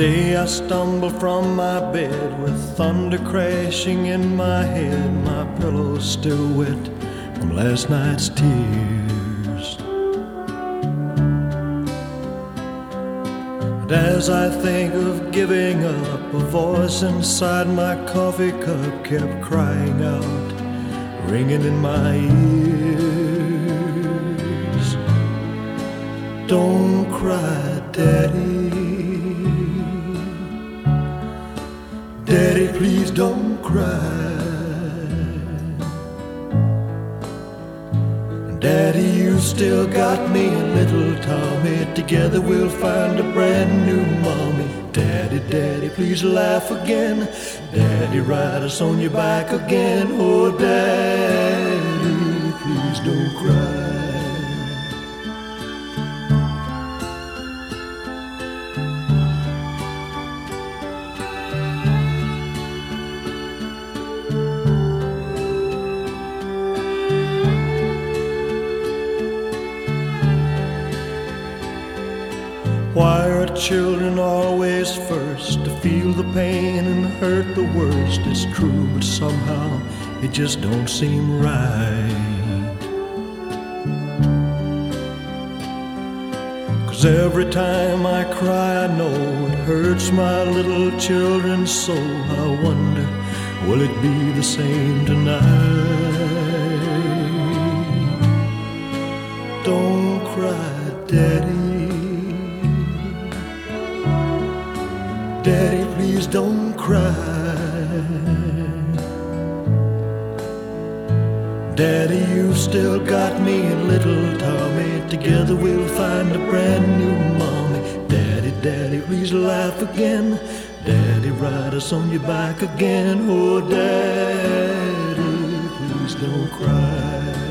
Day I stumble from my bed with thunder crashing in my head. My pillow's still wet from last night's tears. And as I think of giving up, a voice inside my coffee cup kept crying out, ringing in my ears. Don't cry, Daddy. Daddy, please don't cry. Daddy, you still got me and little Tommy. Together we'll find a brand new mommy. Daddy, Daddy, please laugh again. Daddy, ride us on your back again. Oh, Daddy, please don't cry. Why are children always first to feel the pain and hurt the worst? It's true, but somehow it just don't seem right. 'Cause every time I cry I know it hurts my little children's soul. I wonder, will it be the same tonight? Don't cry, Daddy. Daddy, please don't cry. Daddy, you've still got me and little Tommy. Together we'll find a brand new mommy. Daddy, Daddy, please laugh again. Daddy, ride us on your back again. Oh, Daddy, please don't cry.